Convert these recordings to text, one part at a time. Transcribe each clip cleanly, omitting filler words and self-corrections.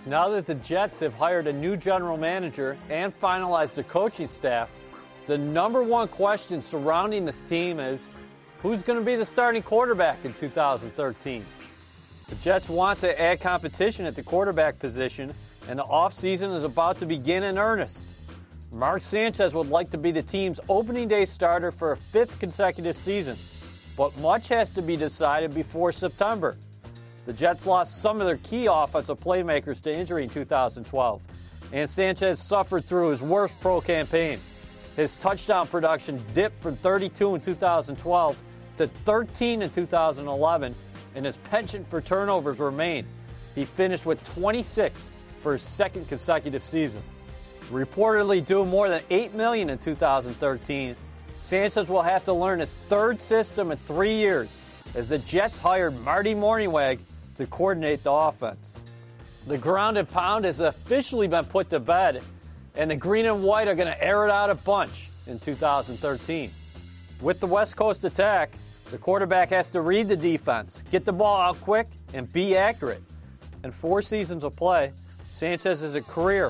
Now that the Jets have hired a new general manager and finalized their coaching staff, the number one question surrounding this team is, who's going to be the starting quarterback in 2013? The Jets want to add competition at the quarterback position, and the offseason is about to begin in earnest. Mark Sanchez would like to be the team's opening day starter for a fifth consecutive season, but much has to be decided before September. The Jets lost some of their key offensive playmakers to injury in 2012, and Sanchez suffered through his worst pro campaign. His touchdown production dipped from 32 in 2012 to 13 in 2011, and his penchant for turnovers remained. He finished with 26 for his second consecutive season. Reportedly due more than $8 million in 2013, Sanchez will have to learn his third system in 3 years as the Jets hired Marty Mornhinweg to coordinate the offense. The ground and pound has officially been put to bed, and the green and white are going to air it out a bunch in 2013. With the West Coast attack, the quarterback has to read the defense, get the ball out quick, and be accurate. In 4 seasons of play, Sanchez is a career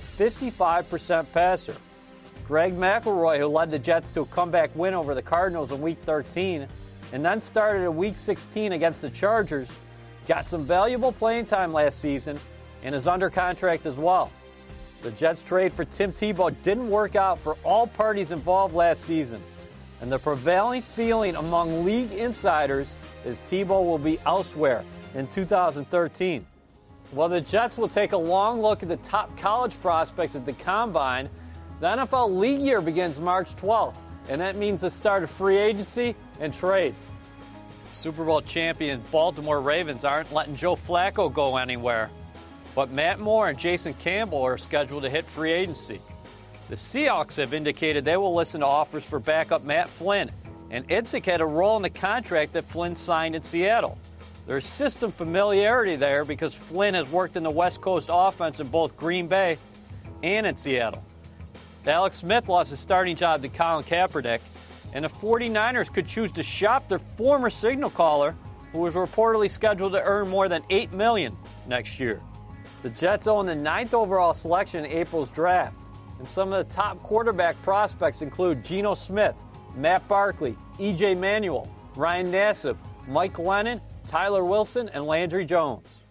55% passer. Greg McElroy, who led the Jets to a comeback win over the Cardinals in Week 13, and then started in Week 16 against the Chargers, got some valuable playing time last season and is under contract as well. The Jets' trade for Tim Tebow didn't work out for all parties involved last season, and the prevailing feeling among league insiders is Tebow will be elsewhere in 2013. While the Jets will take a long look at the top college prospects at the Combine, the NFL league year begins March 12th, and that means the start of free agency and trades. Super Bowl champion Baltimore Ravens aren't letting Joe Flacco go anywhere, but Matt Moore and Jason Campbell are scheduled to hit free agency. The Seahawks have indicated they will listen to offers for backup Matt Flynn, and Idzik had a role in the contract that Flynn signed in Seattle. There's system familiarity there because Flynn has worked in the West Coast offense in both Green Bay and in Seattle. Alex Smith lost his starting job to Colin Kaepernick, and the 49ers could choose to shop their former signal caller, who was reportedly scheduled to earn more than $8 million next year. The Jets own the 9th overall selection in April's draft, and some of the top quarterback prospects include Geno Smith, Matt Barkley, E.J. Manuel, Ryan Nassib, Mike Lennon, Tyler Wilson, and Landry Jones.